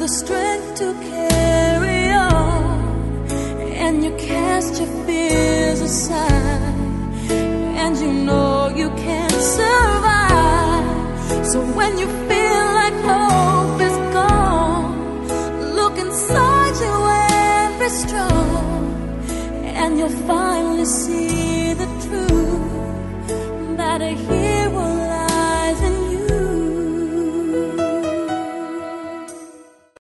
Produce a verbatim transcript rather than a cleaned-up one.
strength to carry on, and you cast your fears aside, and you know you can survive. So when you feel like hope is gone, look inside you and be strong, and you'll finally see